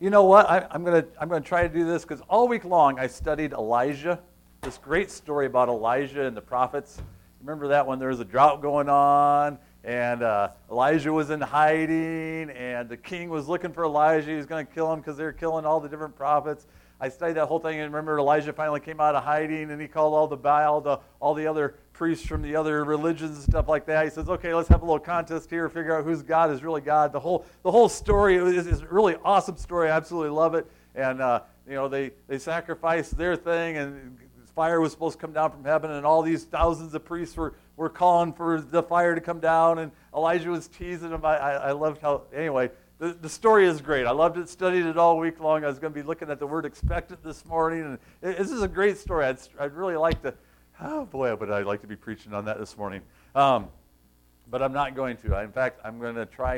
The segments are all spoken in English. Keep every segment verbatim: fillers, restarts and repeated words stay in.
you know what? I, I'm going to I'm going to try to do this because all week long I studied Elijah, this great story about Elijah and the prophets. Remember that when there was a drought going on, and uh, Elijah was in hiding, and the king was looking for Elijah. He was going to kill him because they were killing all the different prophets. I studied that whole thing, and remember Elijah finally came out of hiding, and he called all the Baal, the, all the other priests from the other religions and stuff like that. He says, okay, let's have a little contest here, figure out whose God is really God. The whole the whole story is, is a really awesome story. I absolutely love it. And, uh, you know, they, they sacrificed their thing, and fire was supposed to come down from heaven, and all these thousands of priests were, were calling for the fire to come down, and Elijah was teasing them. I, I, I loved how, anyway, the, the story is great. I loved it, studied it all week long. I was going to be looking at the word expectant this morning, and it, this is a great story. I'd, I'd really like to, oh boy, but I'd like to be preaching on that this morning. Um, but I'm not going to. I, in fact, I'm going to try,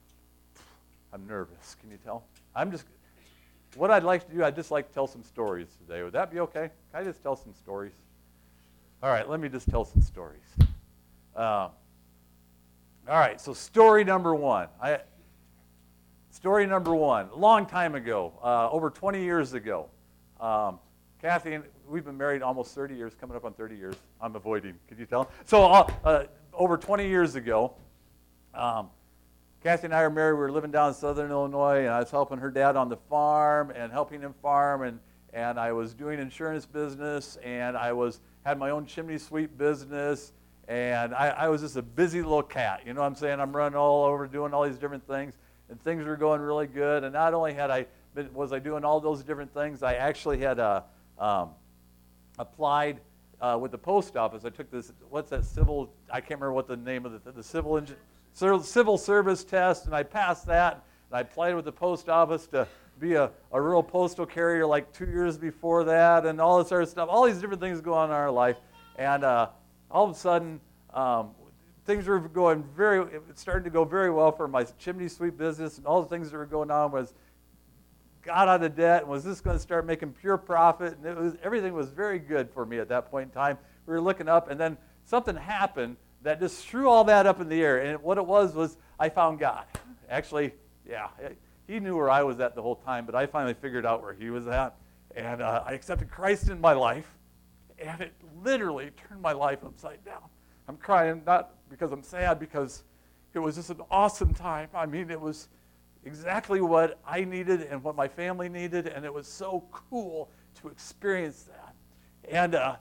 I'm nervous, can you tell? I'm just, what I'd like to do, I'd just like to tell some stories today. Would that be okay? Can I just tell some stories? All right, let me just tell some stories. Um, all right, so story number one. I, story number one, a long time ago, uh, over twenty years ago, um, Kathy and we've been married almost thirty years, coming up on thirty years. I'm avoiding, could you tell? So uh, uh, over twenty years ago, um, Kathy and I were married. We were living down in southern Illinois, and I was helping her dad on the farm and helping him farm, and, and I was doing insurance business, and I was had my own chimney sweep business, and I, I was just a busy little cat. You know what I'm saying? I'm running all over doing all these different things, and things were going really good. And not only had I been, was I doing all those different things, I actually had uh, um, applied uh, with the post office. I took this, what's that civil, I can't remember what the name of the, the civil engine. civil service test, and I passed that, and I applied with the post office to be a, a rural postal carrier like two years before that, and all this other stuff, all these different things go on in our life, and uh, all of a sudden, um, things were going very, it started to go very well for my chimney sweep business, and all the things that were going on was, got out of debt, and was just going to start making pure profit, and it was everything was very good for me at that point in time. We were looking up, and then something happened that just threw all that up in the air. And what it was was I found God. Actually, yeah, he knew where I was at the whole time, but I finally figured out where he was at. And uh, I accepted Christ in my life, and it literally turned my life upside down. I'm crying not because I'm sad, because it was just an awesome time. I mean, it was exactly what I needed and what my family needed, and it was so cool to experience that. And uh,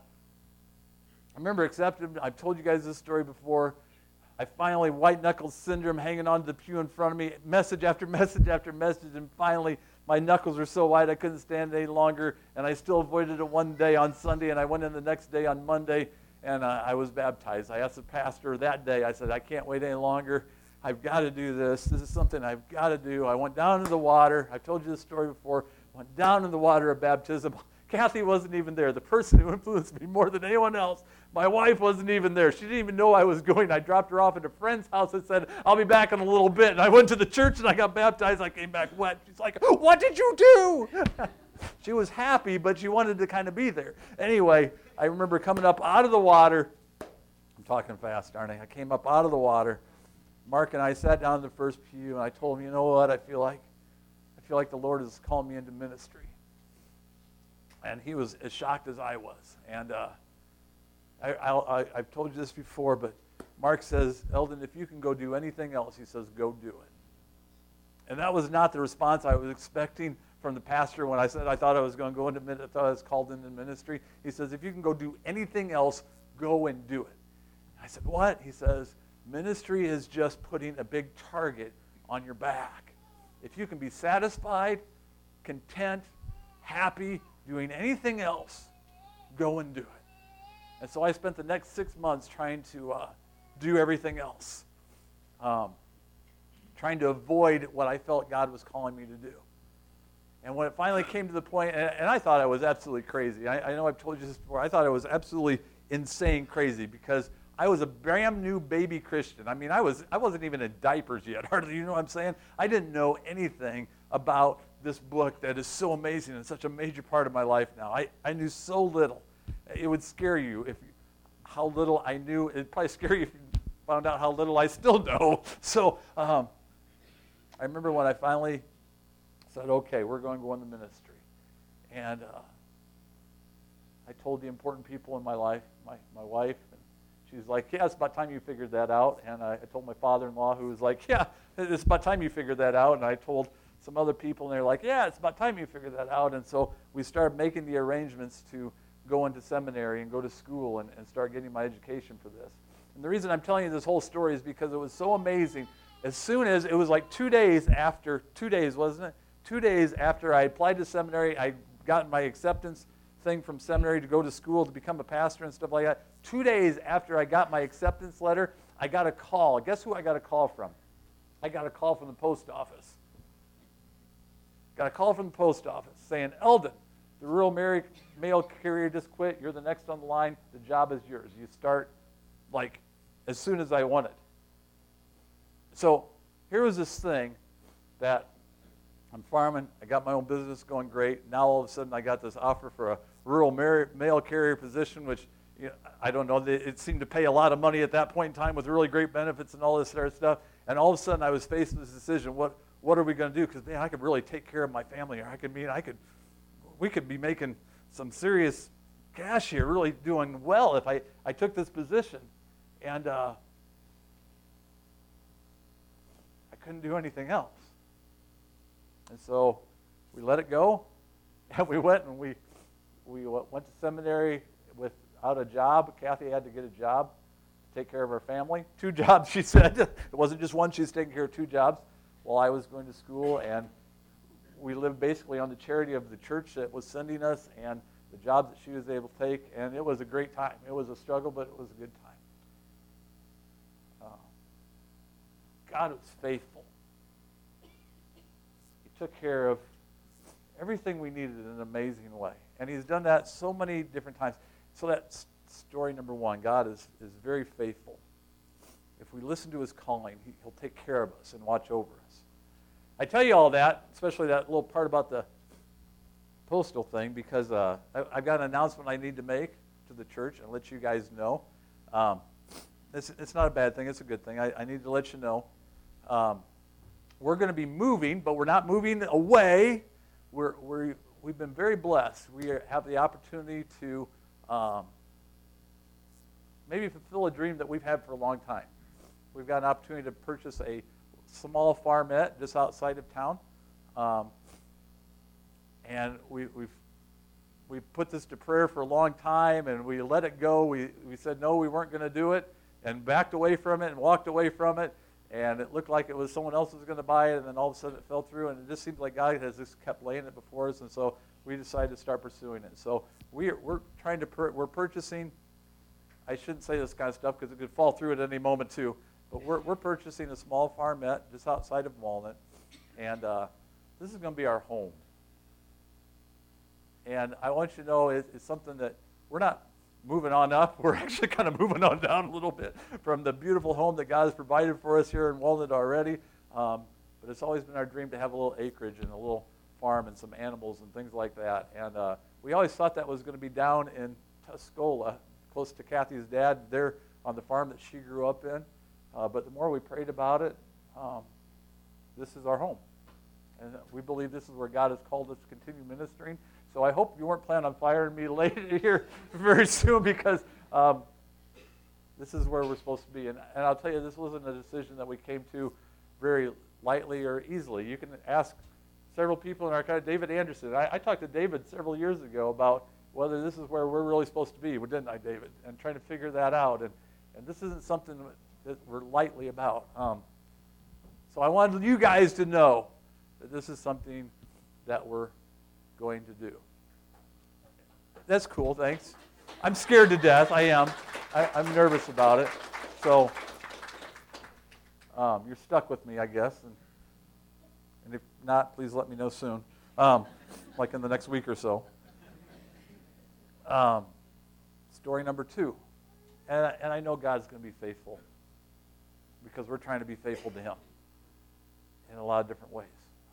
I remember accepting, I've told you guys this story before. I finally, white knuckle syndrome, hanging onto the pew in front of me, message after message after message, and finally my knuckles were so wide I couldn't stand it any longer, and I still avoided it one day on Sunday, and I went in the next day on Monday, and uh, I was baptized. I asked the pastor that day, I said, I can't wait any longer. I've got to do this. This is something I've got to do. I went down into the water. I've told you this story before. Went down in the water of baptism. Kathy wasn't even there. The person who influenced me more than anyone else, my wife wasn't even there. She didn't even know I was going. I dropped her off at a friend's house and said, I'll be back in a little bit. And I went to the church and I got baptized. I came back wet. She's like, what did you do? She was happy, but she wanted to kind of be there. Anyway, I remember coming up out of the water. I'm talking fast, aren't I? I came up out of the water. Mark and I sat down in the first pew, and I told him, you know what, I feel like I feel like the Lord has called me into ministry. And he was as shocked as I was. And uh, I, I, I, I've told you this before, but Mark says, Eldon, if you can go do anything else, he says, go do it. And that was not the response I was expecting from the pastor when I said I thought I was going to go into ministry. I thought I was called into ministry. He says, if you can go do anything else, go and do it. I said, what? He says, ministry is just putting a big target on your back. If you can be satisfied, content, happy, doing anything else, go and do it. And so I spent the next six months trying to uh, do everything else, um, trying to avoid what I felt God was calling me to do. And when it finally came to the point, and, and I thought I was absolutely crazy. I, I know I've told you this before. I thought I was absolutely insane crazy because I was a brand new baby Christian. I mean, I, was, I wasn't even in diapers yet, hardly. You know what I'm saying? I didn't know anything about this book that is so amazing and such a major part of my life now. I, I knew so little. It would scare you if how little I knew. It'd probably scare you if you found out how little I still know. So um, I remember when I finally said, okay, we're going to go into ministry. And uh, I told the important people in my life, my, my wife, and she was like, yeah, it's about time you figured that out. And I, I told my father-in-law, who was like, yeah, it's about time you figured that out. And I told some other people, and they're like, yeah, it's about time you figured that out. And so we started making the arrangements to go into seminary and go to school and, and start getting my education for this. And the reason I'm telling you this whole story is because it was so amazing. As soon as, it was like two days after, two days, wasn't it? Two days after I applied to seminary, I got my acceptance thing from seminary to go to school to become a pastor and stuff like that. Two days after I got my acceptance letter, I got a call. Guess who I got a call from? I got a call from the post office. Got a call from the post office saying, Eldon, the rural mail carrier just quit. You're the next on the line. The job is yours. You start like as soon as I want it. So here was this thing that I'm farming. I got my own business going great. Now all of a sudden I got this offer for a rural mail carrier position, which you know, I don't know. It seemed to pay a lot of money at that point in time with really great benefits and all this sort of stuff. And all of a sudden I was faced with this decision. What what are we going to do? Because man, I could really take care of my family. Or I could mean I could we could be making some serious cash here, really doing well if I, I took this position. And uh, I couldn't do anything else. And so we let it go, and we went and we we went to seminary without a job. Kathy had to get a job to take care of her family. Two jobs, she said. It wasn't just one. She was taking care of two jobs while I was going to school. And we lived basically on the charity of the church that was sending us and the jobs that she was able to take. And it was a great time. It was a struggle, but it was a good time. Uh, God was faithful. He took care of everything we needed in an amazing way. And he's done that so many different times. So that's story number one. God is, is very faithful. If we listen to his calling, he, he'll take care of us and watch over us. I tell you all that, especially that little part about the postal thing, because uh, I, I've got an announcement I need to make to the church and let you guys know. Um, it's, it's not a bad thing. It's a good thing. I, I need to let you know. Um, we're going to be moving, but we're not moving away. We're, we're, we've been very blessed. We are, have the opportunity to um, maybe fulfill a dream that we've had for a long time. We've got an opportunity to purchase a small farmette just outside of town. Um, and we, we've we put this to prayer for a long time, and we let it go. We, we said, no, we weren't going to do it, and backed away from it and walked away from it. And it looked like it was someone else was going to buy it, and then all of a sudden it fell through. And it just seems like God has just kept laying it before us, and so we decided to start pursuing it. So we are, we're trying to per, we're purchasing. I shouldn't say this kind of stuff because it could fall through at any moment too. But we're we're purchasing a small farmette just outside of Walnut, and uh, this is going to be our home. And I want you to know it's, it's something that we're not moving on up. We're actually kind of moving on down a little bit from the beautiful home that God has provided for us here in Walnut already. Um, but it's always been our dream to have a little acreage and a little farm and some animals and things like that. And uh, we always thought that was going to be down in Tuscola, close to Kathy's dad, there on the farm that she grew up in. Uh, but the more we prayed about it, um, this is our home. And we believe this is where God has called us to continue ministering. So I hope you weren't planning on firing me later here very soon, because um, this is where we're supposed to be. And, and I'll tell you, this wasn't a decision that we came to very lightly or easily. You can ask several people in our country. David Anderson. I, I talked to David several years ago about whether this is where we're really supposed to be, well, didn't I, David? And trying to figure that out. And, and this isn't something that we're lightly about. Um, so I wanted you guys to know that this is something that we're going to do. That's cool, thanks. I'm scared to death, I am. I, I'm nervous about it. So um, you're stuck with me, I guess. And, and if not, please let me know soon, um, like in the next week or so. Um, story number two. And, and I know God's going to be faithful because we're trying to be faithful to him in a lot of different ways.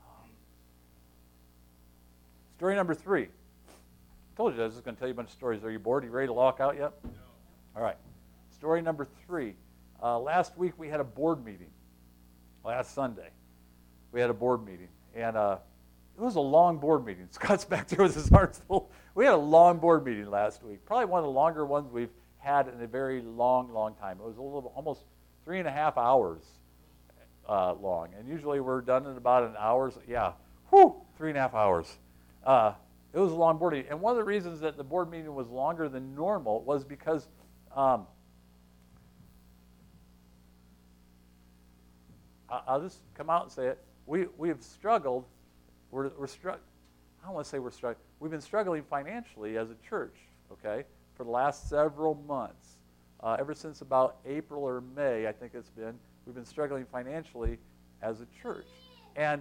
Story number three. I told you I was just going to tell you a bunch of stories. Are you bored? Are you ready to walk out yet? No. All right. Story number three. Uh, last week we had a board meeting. Last Sunday we had a board meeting. And uh, it was a long board meeting. Scott's back there with his arms full. We had a long board meeting last week, probably one of the longer ones we've had in a very long, long time. It was a little, almost three and a half hours uh, long, and usually we're done in about an hour. So yeah, whew, three and a half hours. Uh, it was a long board meeting, and one of the reasons that the board meeting was longer than normal was because um, I'll just come out and say it. We we have struggled. We're we're struck. I don't want to say we're struggling. We've been struggling financially as a church. Okay, for the last several months, uh, ever since about April or May, I think it's been. We've been struggling financially as a church, and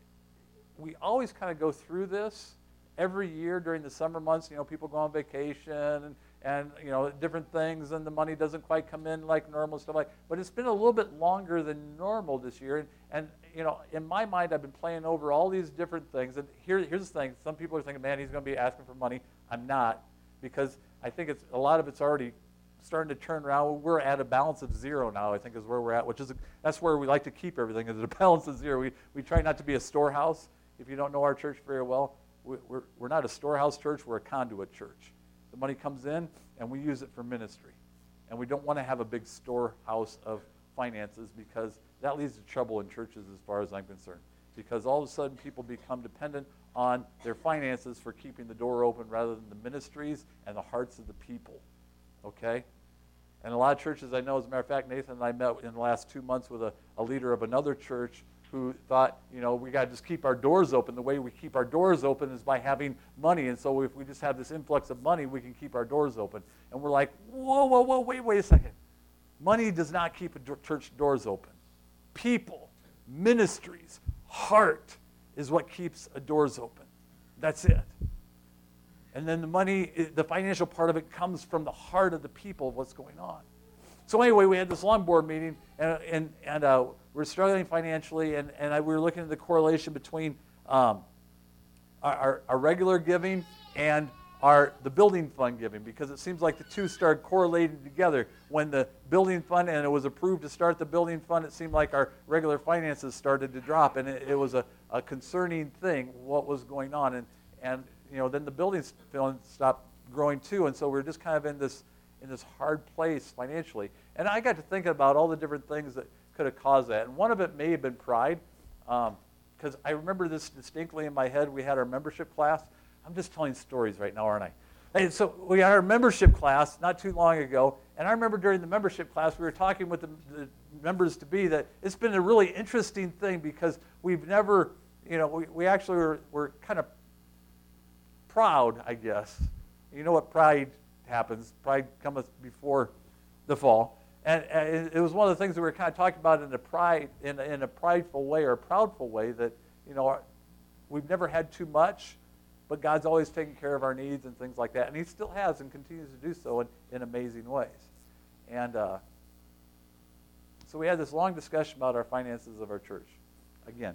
we always kind of go through this every year during the summer months. You know, people go on vacation and. And, you know, different things, and the money doesn't quite come in like normal, stuff like that. But it's been a little bit longer than normal this year. And, and, you know, in my mind, I've been playing over all these different things. And here, here's the thing. Some people are thinking, man, he's going to be asking for money. I'm not, because I think it's a lot of it's already starting to turn around. We're at a balance of zero now, I think, is where we're at, which is a, that's where we like to keep everything, is at a balance of zero. We, we try not to be a storehouse. If you don't know our church very well, we, we're, we're not a storehouse church. We're a conduit church. The money comes in, and we use it for ministry. And we don't want to have a big storehouse of finances, because that leads to trouble in churches as far as I'm concerned. Because all of a sudden people become dependent on their finances for keeping the door open rather than the ministries and the hearts of the people. Okay? And a lot of churches I know, as a matter of fact, Nathan and I met in the last two months with a, a leader of another church who thought, you know, we got to just keep our doors open. The way we keep our doors open is by having money. And so if we just have this influx of money, we can keep our doors open. And we're like, whoa, whoa, whoa, wait, wait a second. Money does not keep a do- church doors open. People, ministries, heart is what keeps a doors open. That's it. And then the money, the financial part of it comes from the heart of the people of what's going on. So anyway, we had this long board meeting, and and, and uh, we're struggling financially, and, and I, we were looking at the correlation between um, our, our, our regular giving and our the building fund giving, because it seems like the two started correlating together. When the building fund, and it was approved to start the building fund, it seemed like our regular finances started to drop, and it, it was a, a concerning thing, what was going on. And, and you know, then the building fund stopped growing too, and so we we're just kind of in this in this hard place financially. And I got to thinking about all the different things that could have caused that. And one of it may have been pride, because um, I remember this distinctly in my head. We had our membership class. I'm just telling stories right now, aren't I? And so we had our membership class not too long ago, and I remember during the membership class we were talking with the, the members-to-be that it's been a really interesting thing, because we've never, you know, we, we actually were, were kind of proud, I guess. You know what pride happens. Pride cometh before the fall. And, and it was one of the things that we were kind of talking about in a pride, in, in a prideful way or a proudful way, that, you know, we've never had too much, but God's always taken care of our needs and things like that. And he still has and continues to do so in, in amazing ways. And uh, so we had this long discussion about our finances of our church. Again,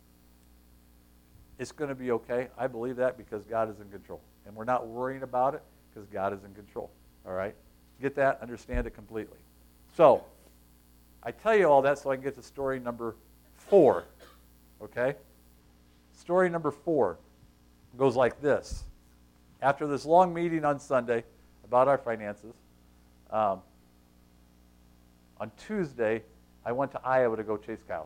it's going to be okay. I believe that because God is in control. And we're not worrying about it because God is in control. All right? Get that? Understand it completely. So, I tell you all that so I can get to story number four. Okay? Story number four goes like this. After this long meeting on Sunday about our finances, um, on Tuesday, I went to Iowa to go chase cows.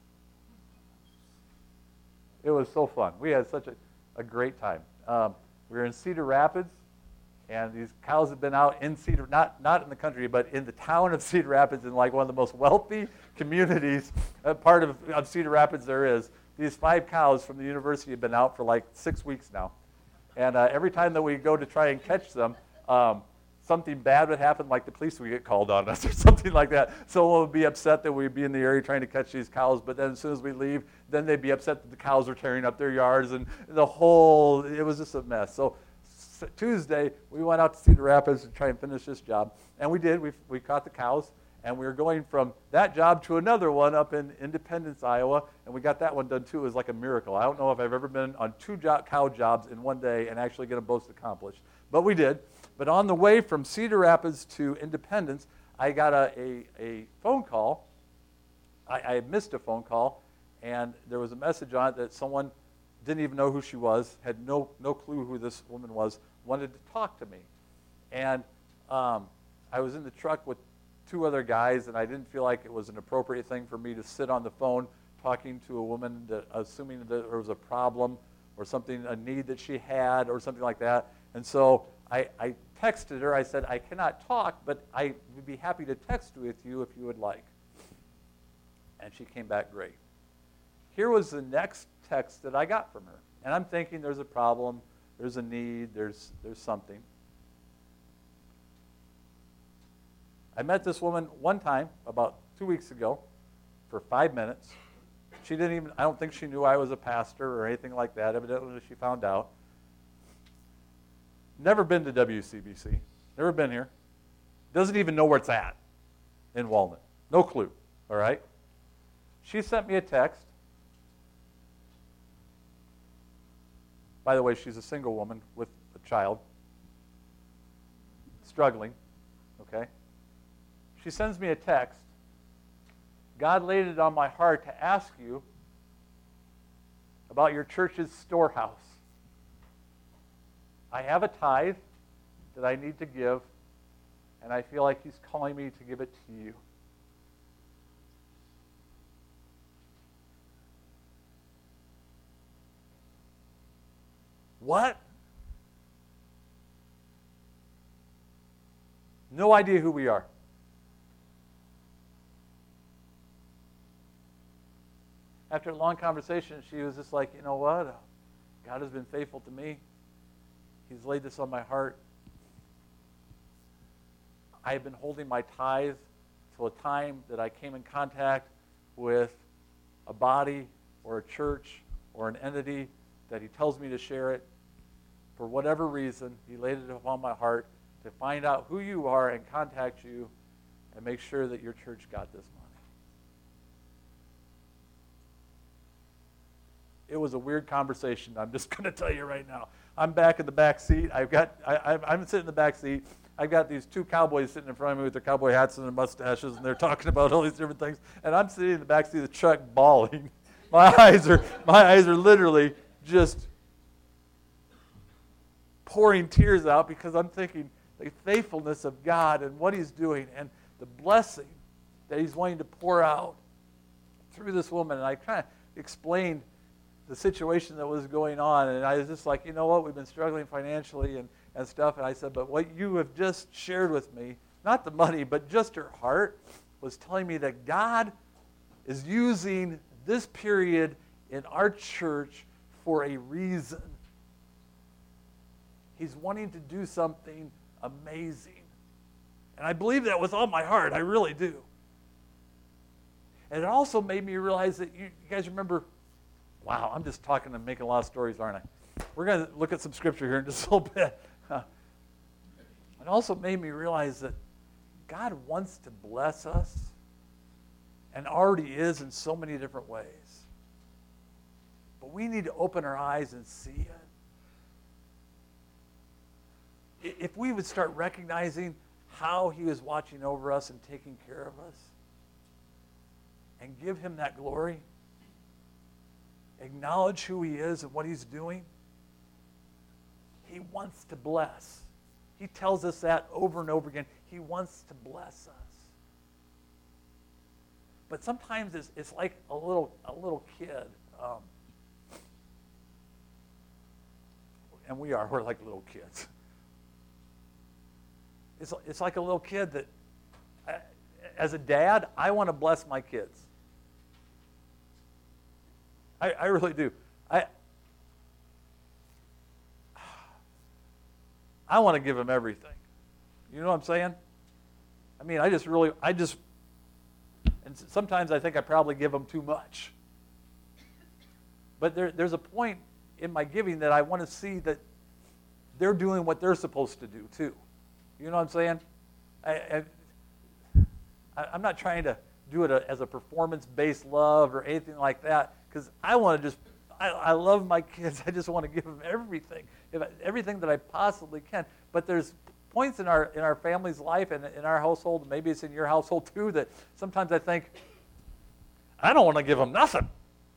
It was so fun. We had such a, a great time. Um, we were in Cedar Rapids, and these cows have been out in Cedar, not, not in the country, but in the town of Cedar Rapids, in like one of the most wealthy communities, uh, part of, of Cedar Rapids there is. These five cows from the university have been out for like six weeks now. And uh, every time that we go to try and catch them, um, something bad would happen, like the police would get called on us or something like that. Someone would be upset that we'd be in the area trying to catch these cows, but then as soon as we leave, then they'd be upset that the cows were tearing up their yards, and the whole, it was just a mess. So Tuesday, we went out to Cedar Rapids to try and finish this job, and we did. We, we caught the cows, and we were going from that job to another one up in Independence, Iowa, and we got that one done too. It was like a miracle. I don't know if I've ever been on two jo- cow jobs in one day and actually get them both accomplished, but we did. But on the way from Cedar Rapids to Independence, I got a, a, a phone call. I, I missed a phone call, and there was a message on it that someone didn't even know who she was, had no, no clue who this woman was, wanted to talk to me. And um, I was in the truck with two other guys, and I didn't feel like it was an appropriate thing for me to sit on the phone talking to a woman, that, assuming that there was a problem or something, a need that she had or something like that. And so I, I texted her. I said, I cannot talk, but I would be happy to text with you if you would like. And she came back great. Here was the next text that I got from her. And I'm thinking there's a problem, there's a need, there's, there's something. I met this woman one time about two weeks ago for five minutes. She didn't even, I don't think she knew I was a pastor or anything like that. Evidently, she found out. Never been to W C B C. Never been here. Doesn't even know where it's at in Walnut. No clue, all right? She sent me a text. By the way, she's a single woman with a child, struggling, okay? She sends me a text. God laid it on my heart to ask you about your church's storehouse. I have a tithe that I need to give, and I feel like he's calling me to give it to you. What? No idea who we are. After a long conversation, she was just like, you know what? God has been faithful to me. He's laid this on my heart. I have been holding my tithe till a time that I came in contact with a body or a church or an entity that he tells me to share it. For whatever reason, he laid it upon my heart to find out who you are and contact you and make sure that your church got this money. It was a weird conversation. I'm just going to tell you right now. I'm back in the back seat. I've got. I, I'm sitting in the back seat. I've got these two cowboys sitting in front of me with their cowboy hats and their mustaches, and they're talking about all these different things. And I'm sitting in the back seat of the truck, bawling. My eyes are. My eyes are literally just pouring tears out because I'm thinking the faithfulness of God and what He's doing and the blessing that He's wanting to pour out through this woman. And I kind of explained the situation that was going on, and I was just like, you know what, we've been struggling financially and, and stuff, and I said, but what you have just shared with me, not the money, but just her heart, was telling me that God is using this period in our church for a reason. He's wanting to do something amazing. And I believe that with all my heart, I really do. And it also made me realize that you, you guys remember. Wow, I'm just talking and making a lot of stories, aren't I? We're going to look at some scripture here in just a little bit. It also made me realize that God wants to bless us and already is in so many different ways. But we need to open our eyes and see it. If we would start recognizing how He is watching over us and taking care of us and give Him that glory, acknowledge who He is and what He's doing, He wants to bless. He tells us that over and over again. He wants to bless us. But sometimes it's, it's like a little a little kid. Um, and we are. We're like little kids. It's, it's like a little kid that, I, as a dad, I want to bless my kids. I, I really do. I I want to give them everything. You know what I'm saying? I mean, I just really, I just, and sometimes I think I probably give them too much. But there, there's a point in my giving that I want to see that they're doing what they're supposed to do too. You know what I'm saying? I, I, I'm not trying to do it as a performance-based love or anything like that, because I want to just, I, I love my kids. I just want to give them everything, if I, everything that I possibly can. But there's points in our in our family's life and in our household, maybe it's in your household too, that sometimes I think, I don't want to give them nothing.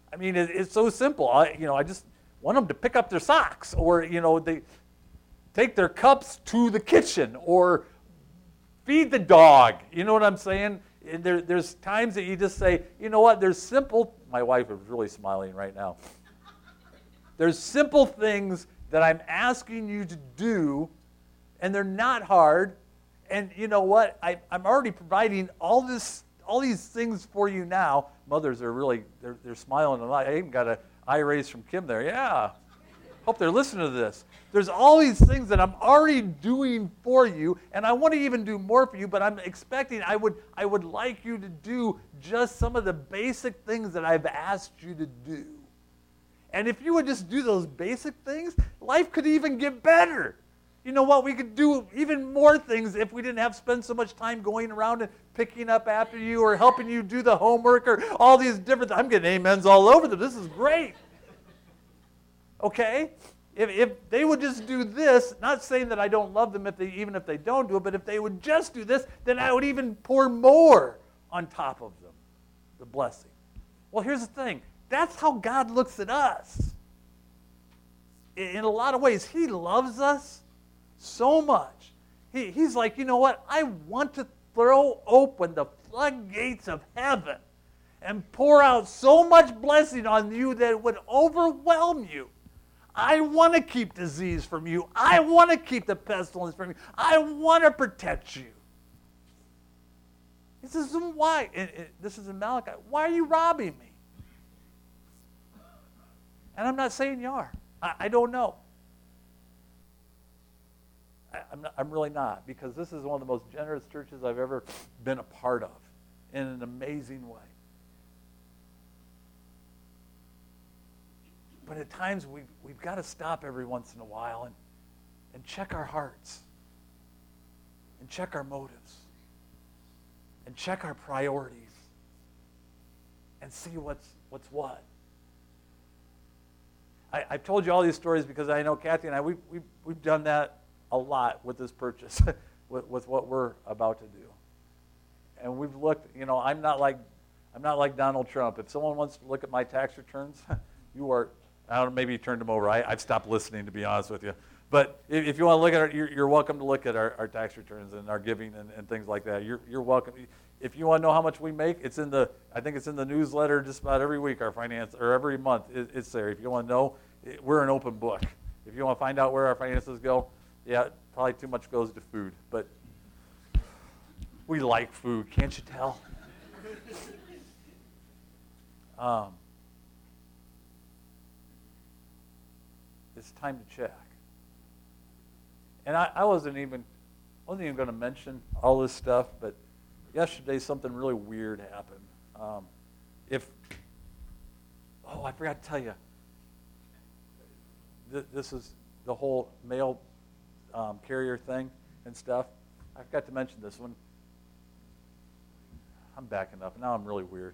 I mean, it, it's so simple. I, you know, I just want them to pick up their socks, or, you know, they take their cups to the kitchen, or feed the dog. You know what I'm saying? There, there's times that you just say, you know what, there's simple, my wife is really smiling right now. There's simple things that I'm asking you to do, and they're not hard. And you know what? I, I'm already providing all this, all these things for you now. Mothers are really, they're, they're smiling a lot. I even got an eye raise from Kim there. Yeah. Hope they're listening to this. There's all these things that I'm already doing for you, and I want to even do more for you, but I'm expecting, I would, I would like you to do just some of the basic things that I've asked you to do. And if you would just do those basic things, life could even get better. You know what? We could do even more things if we didn't have to spend so much time going around and picking up after you or helping you do the homework or all these different things. I'm getting amens all over them. This is great. Okay? If, if they would just do this, not saying that I don't love them if they, even if they don't do it, but if they would just do this, then I would even pour more on top of them, the blessing. Well, here's the thing. That's how God looks at us. In a lot of ways, He loves us so much. He, he's like, you know what? I want to throw open the floodgates of heaven and pour out so much blessing on you that it would overwhelm you. I want to keep disease from you. I want to keep the pestilence from you. I want to protect you. This is why. It, it, this is in Malachi. Why are you robbing me? And I'm not saying you are. I, I don't know. I, I'm, not, I'm really not, because this is one of the most generous churches I've ever been a part of in an amazing way. But at times we, we've got to stop every once in a while and, and check our hearts and check our motives and check our priorities and see what's, what's what. I, I've told you all these stories because I know Kathy and I, we've, we've, we've done that a lot with this purchase, with, with what we're about to do. And we've looked, you know, I'm not like, I'm not like Donald Trump. If someone wants to look at my tax returns, you are, I don't know, maybe you turned them over. I, I've stopped listening, to be honest with you. But if, if you want to look at it, you're, you're welcome to look at our, our tax returns and our giving and, and things like that. You're, you're welcome. If you want to know how much we make, it's in the, I think it's in the newsletter just about every week, our finance, or every month, it, it's there. If you want to know, it, we're an open book. If you want to find out where our finances go, yeah, probably too much goes to food. But we like food, can't you tell? Um, it's time to check. And I, I wasn't even, wasn't even going to mention all this stuff, but yesterday something really weird happened. Um, if, oh, I forgot to tell you, th- this is the whole mail um, carrier thing and stuff. I forgot to mention this one. I'm backing up. Now I'm really weird.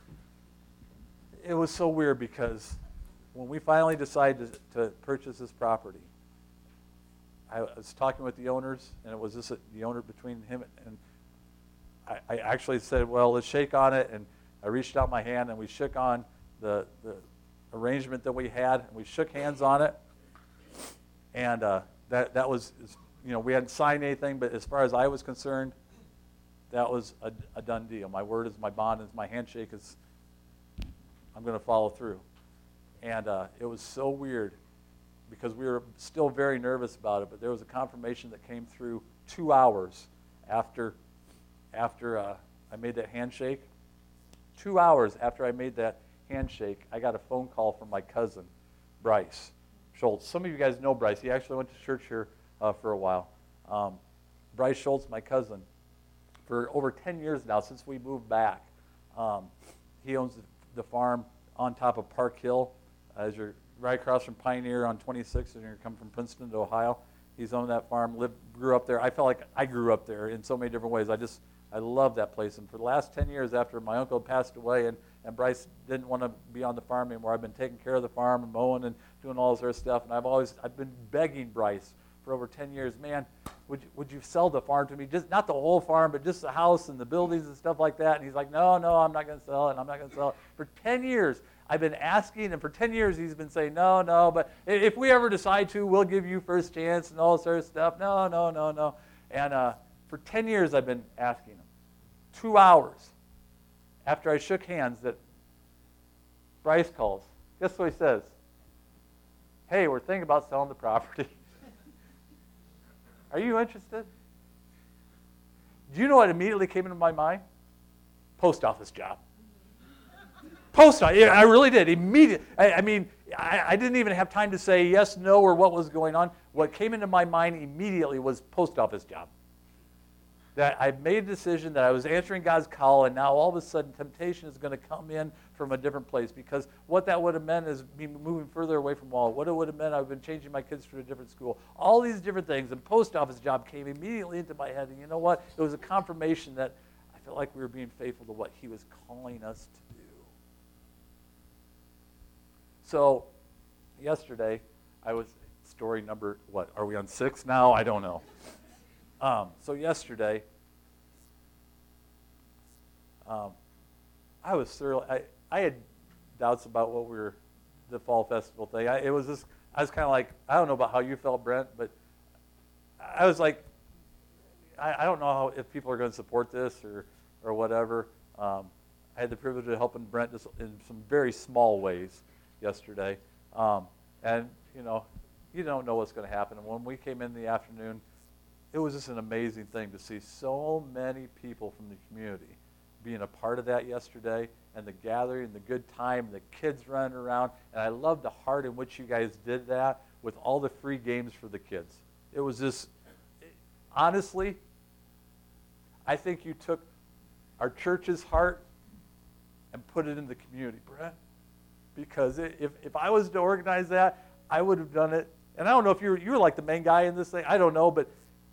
It was so weird because when we finally decided to, to purchase this property, I was talking with the owners, and it was this the owner between him and I, I actually said, well, let's shake on it, and I reached out my hand, and we shook on the, the arrangement that we had, and we shook hands on it, and uh, that that was, you know, we hadn't signed anything, but as far as I was concerned, that was a, a done deal. My word is my bond, is my handshake is, I'm going to follow through. And uh, it was so weird because we were still very nervous about it, but there was a confirmation that came through two hours after after uh, I made that handshake. Two hours after I made that handshake, I got a phone call from my cousin, Bryce Schultz. Some of you guys know Bryce. He actually went to church here uh, for a while. Um, Bryce Schultz, my cousin, for over ten years now, since we moved back. Um, he owns the, the farm on top of Park Hill, as you're right across from Pioneer on twenty-six, and you're coming from Princeton to Ohio. He's owned that farm, lived, grew up there. I felt like I grew up there in so many different ways. I just, I love that place. And for the last ten years after my uncle passed away and, and Bryce didn't want to be on the farm anymore, I've been taking care of the farm and mowing and doing all this other stuff. And I've always, I've been begging Bryce for over ten years, man, would you, would you sell the farm to me? Just not the whole farm, but just the house and the buildings and stuff like that. And he's like, no, no, I'm not going to sell it. I'm not going to sell it. For ten years, I've been asking, and for ten years he's been saying, no, no, but if we ever decide to, we'll give you first chance and all this sort of stuff. No, no, no, no. And uh, for ten years I've been asking him. Two hours after I shook hands that Bryce calls. Guess what he says? Hey, we're thinking about selling the property. Are you interested? Do you know what immediately came into my mind? Post office job. Post office. Yeah, I really did. Immediately. I, I mean, I, I didn't even have time to say yes, no, or what was going on. What came into my mind immediately was post office job. That I made a decision that I was answering God's call, and now all of a sudden temptation is going to come in from a different place, because what that would have meant is me moving further away from Wall. What it would have meant, I've been changing my kids to a different school. All these different things, and post office job came immediately into my head, and you know what? It was a confirmation that I felt like we were being faithful to what he was calling us to do. So yesterday, I was, story number, what, are we on six now? I don't know. Um, so yesterday, um, I was thoroughly, I, I had doubts about what we were, the fall festival thing. I, it was just, I was kind of like, I don't know about how you felt, Brent, but I was like, I, I don't know how, if people are going to support this or, or whatever. Um, I had the privilege of helping Brent just in some very small ways yesterday. Um, and, you know, you don't know what's going to happen. And when we came in the afternoon, it was just an amazing thing to see so many people from the community being a part of that yesterday, and the gathering, the good time, the kids running around. And I love the heart in which you guys did that with all the free games for the kids. It was just, honestly, I think you took our church's heart and put it in the community, Brett. Because it, if, if I was to organize that, I would have done it. And I don't know if you were, you were like the main guy in this thing. I don't know, but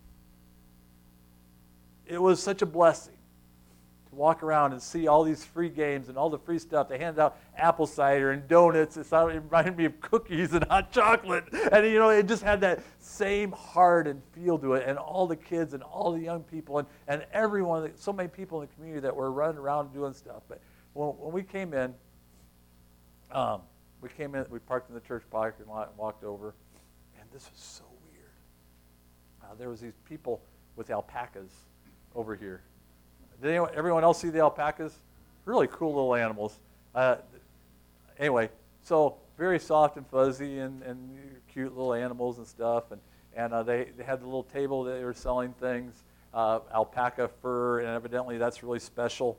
it was such a blessing to walk around and see all these free games and all the free stuff. They handed out apple cider and donuts. It reminded me of cookies and hot chocolate. And, you know, it just had that same heart and feel to it. And all the kids and all the young people and, and everyone, so many people in the community that were running around doing stuff. But when, when we came in, um, we came in, we parked in the church parking lot and walked over. And this was so weird. Uh, there was these people with alpacas over here. Did anyone, everyone else see the alpacas? Really cool little animals. Uh, anyway, so very soft and fuzzy and, and cute little animals and stuff. And, and uh, they, they had the little table that they were selling things, uh, alpaca fur, and evidently that's really special.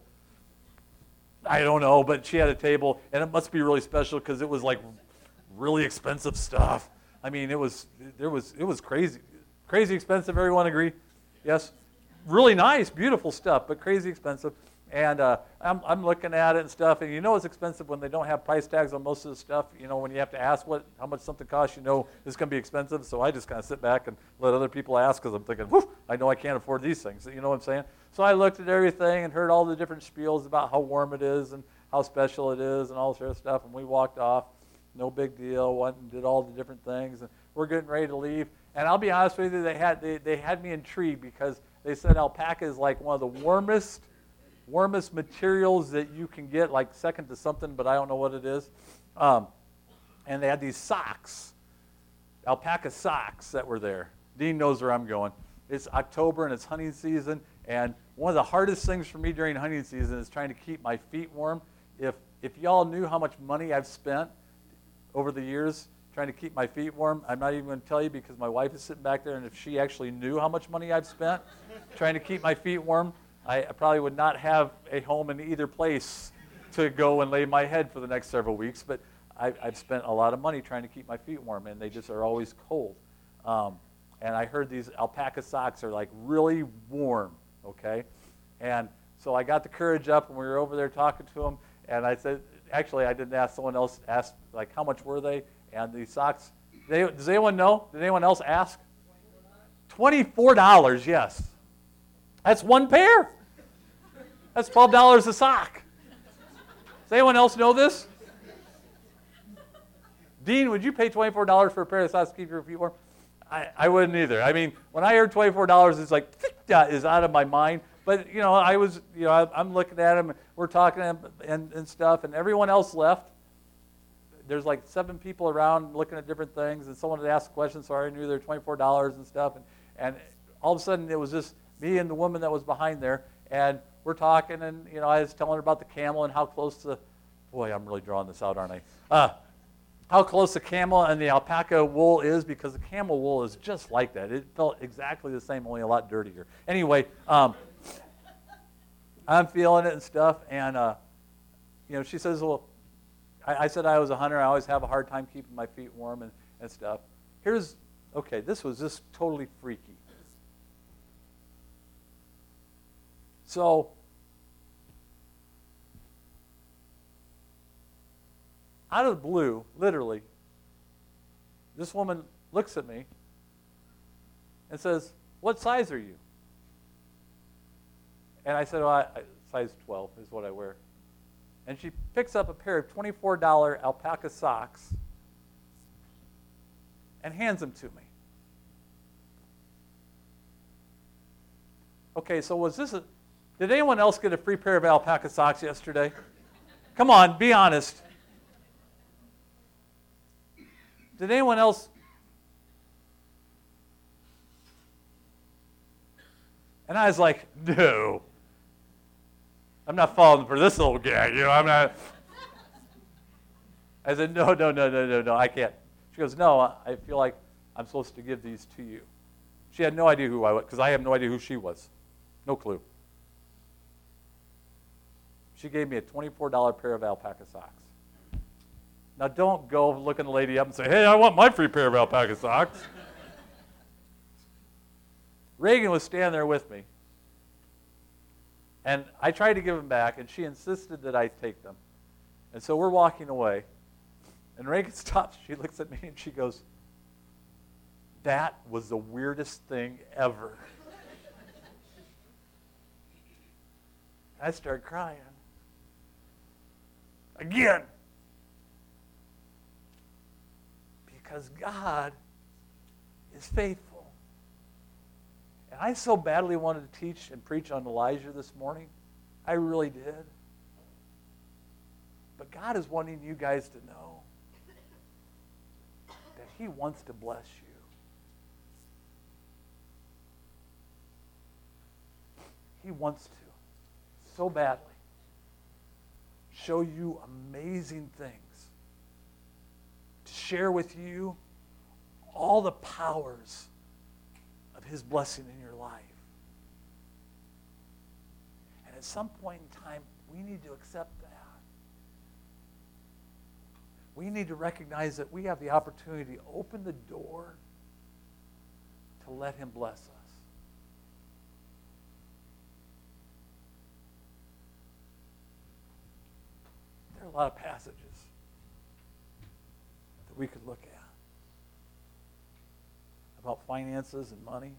I don't know, but she had a table, and it must be really special because it was like really expensive stuff. I mean, it was, there was, it was crazy. Crazy expensive, everyone agree? Yes? Really nice, beautiful stuff, but crazy expensive. And uh, I'm, I'm looking at it and stuff, and you know it's expensive when they don't have price tags on most of the stuff. You know, when you have to ask what how much something costs, you know it's going to be expensive. So I just kind of sit back and let other people ask because I'm thinking, whew, I know I can't afford these things. You know what I'm saying? So I looked at everything and heard all the different spiels about how warm it is and how special it is and all this sort of stuff, and we walked off. No big deal. Went and did all the different things, and we're getting ready to leave. And I'll be honest with you, they had they, they had me intrigued because they said alpaca is like one of the warmest, warmest materials that you can get, like second to something, but I don't know what it is. Um, and they had these socks, alpaca socks that were there. Dean knows where I'm going. It's October and it's hunting season, and one of the hardest things for me during hunting season is trying to keep my feet warm. If if y'all knew how much money I've spent over the years trying to keep my feet warm, I'm not even going to tell you because my wife is sitting back there, and if she actually knew how much money I've spent trying to keep my feet warm, I, I probably would not have a home in either place to go and lay my head for the next several weeks. But I, I've spent a lot of money trying to keep my feet warm, and they just are always cold. Um, and I heard these alpaca socks are like really warm, okay? And so I got the courage up, and we were over there talking to them, and I said, actually, I didn't ask, someone else asked, like, how much were they? And these socks, they, does anyone know? Did anyone else ask? twenty-four dollars, yes. That's one pair. That's twelve dollars a sock. Does anyone else know this? Dean, would you pay twenty-four dollars for a pair of socks to keep your feet warm? I, I wouldn't either. I mean, when I heard twenty-four dollars, it's like, that is out of my mind. But, you know, I was, you know, I, I'm looking at them, we're talking and, and stuff, and everyone else left. there's like seven people around looking at different things, and someone had asked questions, so I already knew they were twenty-four dollars and stuff. And, and all of a sudden, it was just me and the woman that was behind there, and we're talking, and you know, I was telling her about the camel and how close to, boy, I'm really drawing this out, aren't I? Uh, how close the camel and the alpaca wool is, because the camel wool is just like that. It felt exactly the same, only a lot dirtier. Anyway, um, I'm feeling it and stuff, and uh, you know, she says, well, I, I said I was a hunter. I always have a hard time keeping my feet warm and, and stuff. Here's, okay, this was just totally freaky. So, out of the blue, literally, this woman looks at me and says, what size are you? And I said, well, I, I, size twelve is what I wear. And she picks up a pair of twenty-four dollar alpaca socks and hands them to me. Okay, so was this a, did anyone else get a free pair of alpaca socks yesterday? Come on, be honest. Did anyone else? And I was like, no. I'm not falling for this old gag, you know, I'm not. I said, no, no, no, no, no, no, I can't. She goes, no, I feel like I'm supposed to give these to you. She had no idea who I was, because I have no idea who she was. No clue. She gave me a twenty-four dollar pair of alpaca socks. Now, don't go looking the lady up and say, hey, I want my free pair of alpaca socks. Reagan was standing there with me. And I tried to give them back, and she insisted that I take them. And so we're walking away. And Reagan stops. She looks at me, and she goes, that was the weirdest thing ever. I started crying. Again. Because God is faithful. And I so badly wanted to teach and preach on Elijah this morning. I really did. But God is wanting you guys to know that he wants to bless you. He wants to so badly show you amazing things, to share with you all the powers of his blessing in your life. And at some point in time, we need to accept that. We need to recognize that we have the opportunity to open the door to let him bless us. There are a lot of passages that we could look at about finances and money.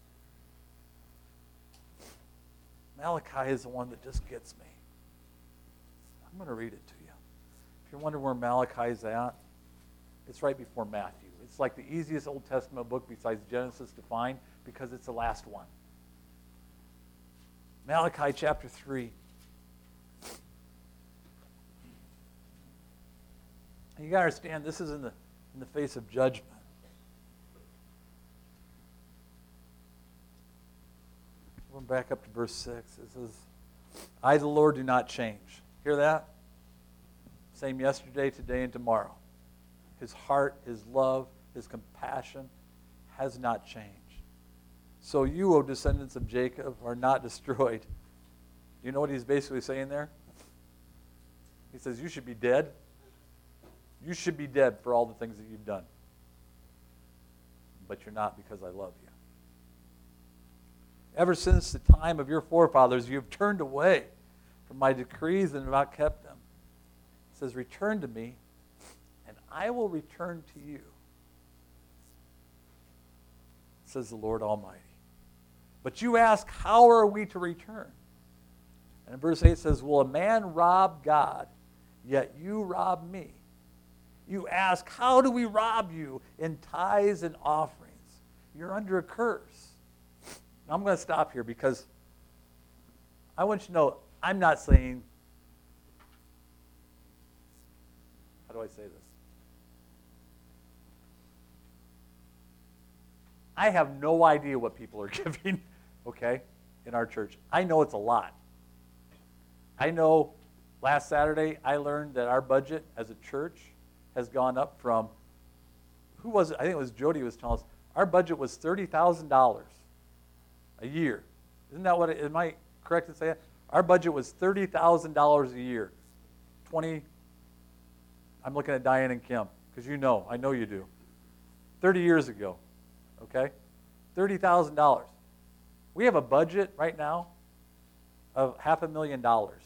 Malachi is the one that just gets me. I'm going to read it to you. If you're wondering where Malachi is at, it's right before Matthew. It's like the easiest Old Testament book besides Genesis to find because it's the last one. Malachi chapter three. And you got to understand, this is in the, in the face of judgment. Going back up to verse six. It says, I, the Lord, do not change. Hear that? Same yesterday, today, and tomorrow. His heart, his love, his compassion has not changed. So you, O descendants of Jacob, are not destroyed. You know what he's basically saying there? He says, you should be dead. You should be dead for all the things that you've done. But you're not, because I love you. Ever since the time of your forefathers, you have turned away from my decrees and have not kept them. It says, return to me, and I will return to you, says the Lord Almighty. But you ask, how are we to return? And in verse eight it says, will a man rob God, yet you rob me? You ask, how do we rob you in tithes and offerings? You're under a curse. Now, I'm going to stop here because I want you to know I'm not saying, how do I say this? I have no idea what people are giving, okay, in our church. I know it's a lot. I know last Saturday I learned that our budget as a church has gone up from, who was it? I think it was Jody who was telling us, our budget was thirty thousand dollars a year. Isn't that what it, am I correct in saying? Our budget was thirty thousand dollars a year. twenty, I'm looking at Diane and Kim, because you know, I know you do. thirty years ago, okay? thirty thousand dollars. We have a budget right now of half a million dollars.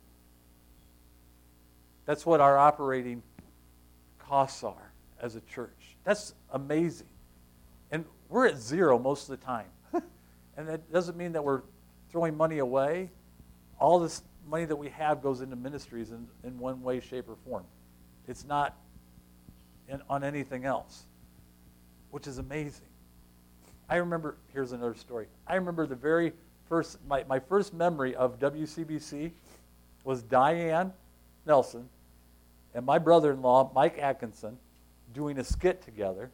That's what our operating costs are as a church. That's amazing. And we're at zero most of the time. And that doesn't mean that we're throwing money away. All this money that we have goes into ministries in, in one way, shape, or form. It's not in, on anything else, which is amazing. I remember, here's another story. I remember the very first, my, my first memory of W C B C was Diane Nelson and my brother-in-law, Mike Atkinson, doing a skit together.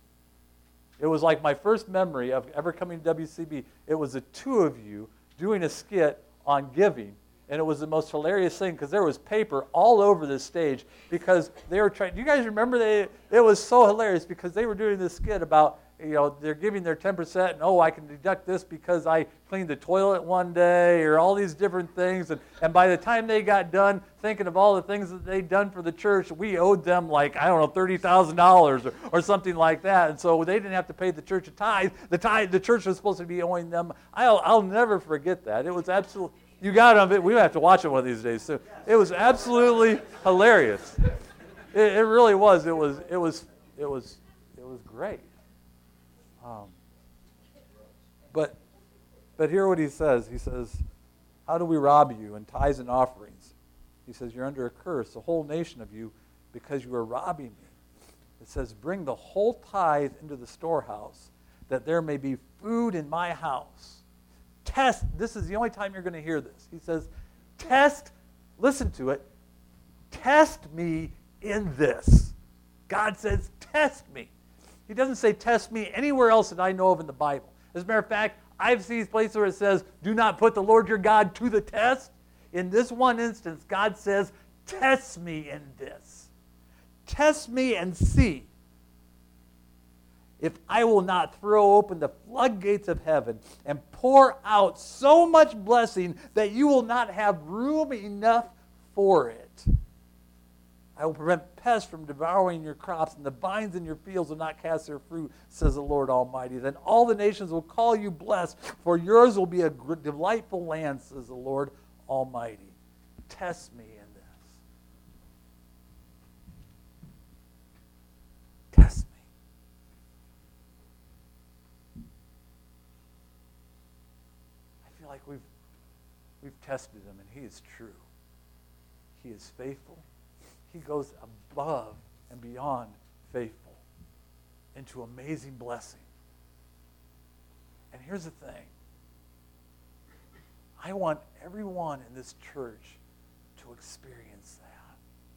It was like my first memory of ever coming to W C B. It was the two of you doing a skit on giving, and it was the most hilarious thing because there was paper all over the stage because they were trying. Do you guys remember? They, it was so hilarious because they were doing this skit about, you know, they're giving their ten percent, and oh, I can deduct this because I cleaned the toilet one day, or all these different things. And, and by the time they got done thinking of all the things that they'd done for the church, we owed them like, I don't know, thirty thousand dollars or, or something like that. And so they didn't have to pay the church a tithe. The tithe, the church was supposed to be owing them. I'll, I'll never forget that. It was absolutely, you got it. We have to watch it one of these days too. It was absolutely hilarious. It, it really was. It was, it was, it was, it was great. Um, but but hear what he says. He says, how do we rob you in tithes and offerings? He says, you're under a curse, the whole nation of you, because you are robbing me. It says, bring the whole tithe into the storehouse, that there may be food in my house. Test, this is the only time you're going to hear this. He says, test, listen to it, test me in this. God says, test me. He doesn't say test me anywhere else that I know of in the Bible. As a matter of fact, I've seen places where it says, do not put the Lord your God to the test. In this one instance, God says, test me in this. Test me and see if I will not throw open the floodgates of heaven and pour out so much blessing that you will not have room enough for it. I will prevent pests from devouring your crops, and the vines in your fields will not cast their fruit, says the Lord Almighty. Then all the nations will call you blessed, for yours will be a delightful land, says the Lord Almighty. Test me in this. Test me. I feel like we've, we've tested him, and he is true. He is faithful. He goes above and beyond faithful into amazing blessing. And here's the thing. I want everyone in this church to experience that.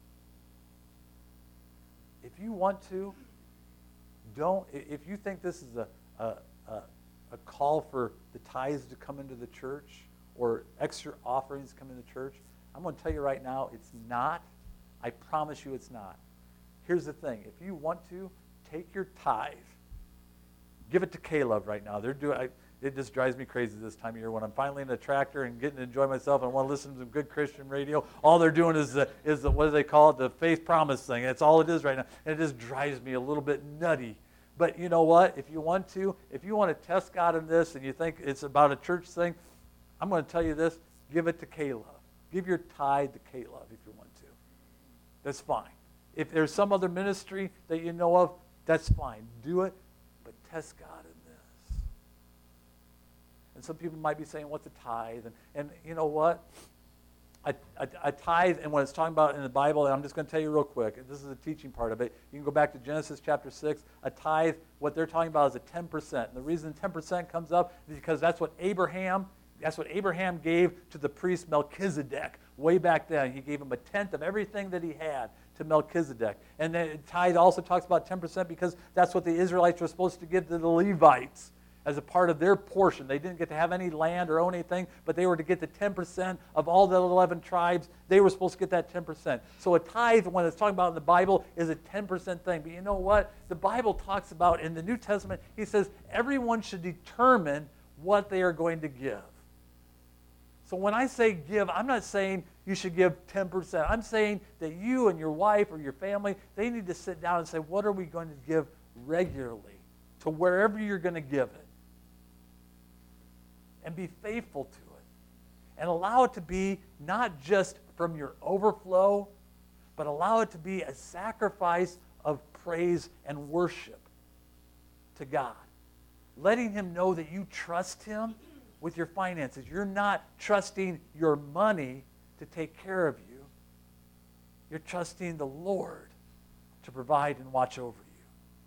If you want to, don't, if you think this is a, a, a, a call for the tithes to come into the church or extra offerings to come into the church, I'm going to tell you right now, it's not. I promise you it's not. Here's the thing. If you want to, take your tithe. Give it to Caleb right now. They're doing. I, it just drives me crazy this time of year when I'm finally in a tractor and getting to enjoy myself and I want to listen to some good Christian radio. All they're doing is, the, is the, what do they call it, the faith promise thing. That's all it is right now. And it just drives me a little bit nutty. But you know what? If you want to, if you want to test God in this and you think it's about a church thing, I'm going to tell you this. Give it to Caleb. Give your tithe to Caleb if you want to. That's fine. If there's some other ministry that you know of, that's fine. Do it, but test God in this. And some people might be saying, what's a tithe? And, and you know what? A, a, a tithe, and when it's talking about in the Bible, and I'm just going to tell you real quick, this is the teaching part of it. You can go back to Genesis chapter six. A tithe, what they're talking about is a ten percent. And the reason ten percent comes up is because that's what Abraham That's what Abraham gave to the priest Melchizedek way back then. He gave him a tenth of everything that he had to Melchizedek. And then tithe also talks about ten percent because that's what the Israelites were supposed to give to the Levites as a part of their portion. They didn't get to have any land or own anything, but they were to get the ten percent of all the eleven tribes. They were supposed to get that ten percent. So a tithe, when it's talking about in the Bible, is a ten percent thing. But you know what? The Bible talks about, in the New Testament, he says everyone should determine what they are going to give. So when I say give, I'm not saying you should give ten percent. I'm saying that you and your wife or your family, they need to sit down and say, what are we going to give regularly to wherever you're going to give it? And be faithful to it. And allow it to be not just from your overflow, but allow it to be a sacrifice of praise and worship to God. Letting him know that you trust him with your finances. You're not trusting your money to take care of you. You're trusting the Lord to provide and watch over you.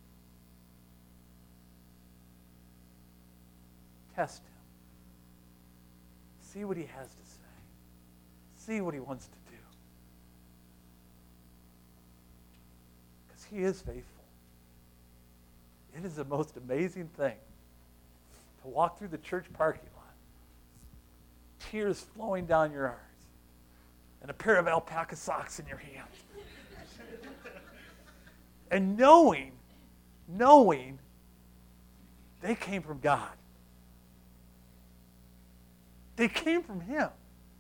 Test him. See what he has to say. See what he wants to do. Because he is faithful. It is the most amazing thing to walk through the church parking lot, tears flowing down your eyes, and a pair of alpaca socks in your hand. And knowing, knowing they came from God. They came from him.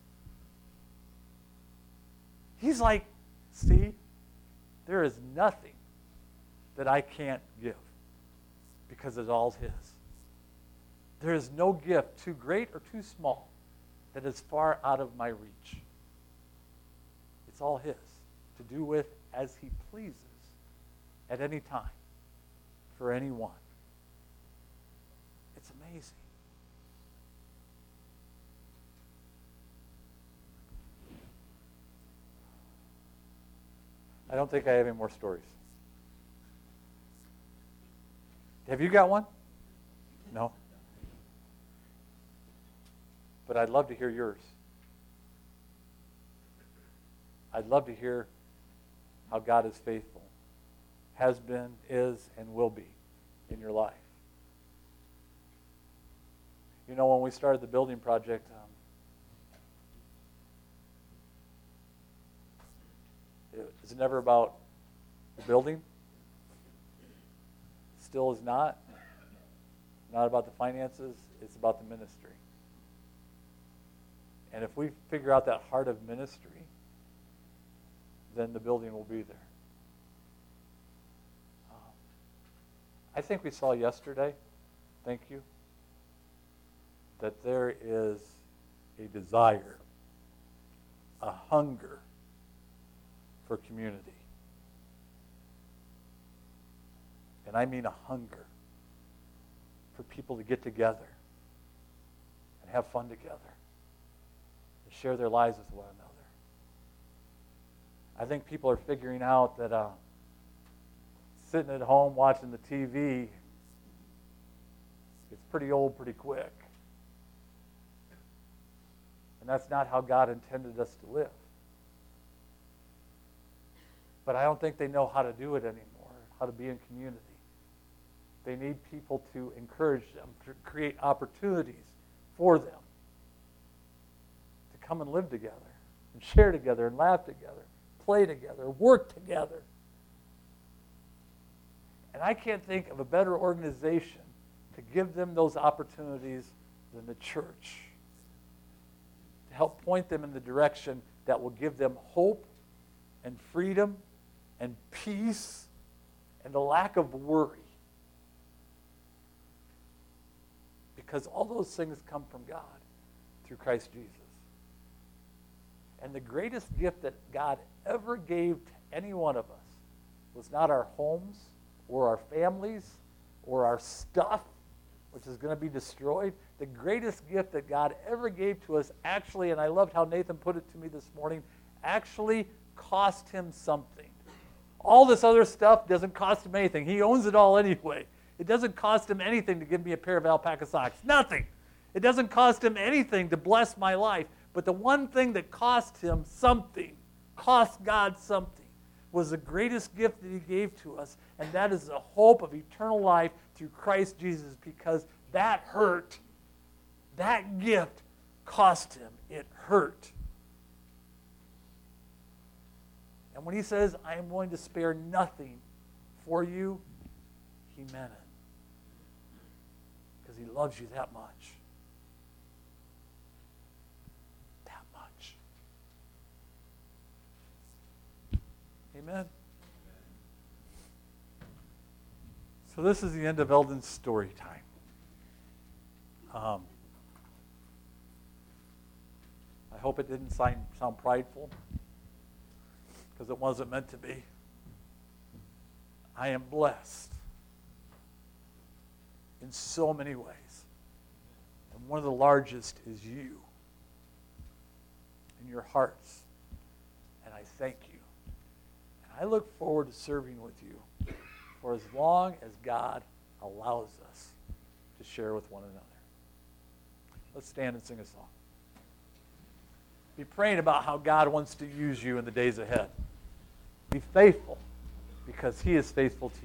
He's like, see, there is nothing that I can't give because it's all his. There is no gift too great or too small that is far out of my reach. It's all his to do with as he pleases at any time for anyone. It's amazing. I don't think I have any more stories. Have you got one? No? But I'd love to hear yours. I'd love to hear how God is faithful, has been, is, and will be in your life. You know, when we started the building project, um, it was never about the building. Still is not. Not about the finances. It's about the ministry. And if we figure out that heart of ministry, then the building will be there. Um, I think we saw yesterday, thank you, that there is a desire, a hunger for community. And I mean a hunger for people to get together and have fun together and share their lives with one another. I think people are figuring out that uh, sitting at home watching the T V, it's pretty old pretty quick. And that's not how God intended us to live. But I don't think they know how to do it anymore, how to be in community. They need people to encourage them, to create opportunities for them to come and live together and share together and laugh together, play together, work together. And I can't think of a better organization to give them those opportunities than the church, to help point them in the direction that will give them hope and freedom and peace and a lack of worry. Because all those things come from God through Christ Jesus. And the greatest gift that God ever gave to any one of us was not our homes or our families or our stuff, which is going to be destroyed. The greatest gift that God ever gave to us actually, and I loved how Nathan put it to me this morning, actually cost him something. All this other stuff doesn't cost him anything. He owns it all anyway. It doesn't cost him anything to give me a pair of alpaca socks. Nothing. It doesn't cost him anything to bless my life. But the one thing that cost him something, cost God something, was the greatest gift that he gave to us, and that is the hope of eternal life through Christ Jesus, because that hurt, that gift cost him. It hurt. And when he says, I am willing to spare nothing for you, he meant it. Because he loves you that much. That much. Amen? So this is the end of Eldon's story time. Um, I hope it didn't sound, sound prideful, because it wasn't meant to be. I am blessed in so many ways. And one of the largest is you and your hearts. And I thank you. And I look forward to serving with you for as long as God allows us to share with one another. Let's stand and sing a song. Be praying about how God wants to use you in the days ahead. Be faithful, because he is faithful to you.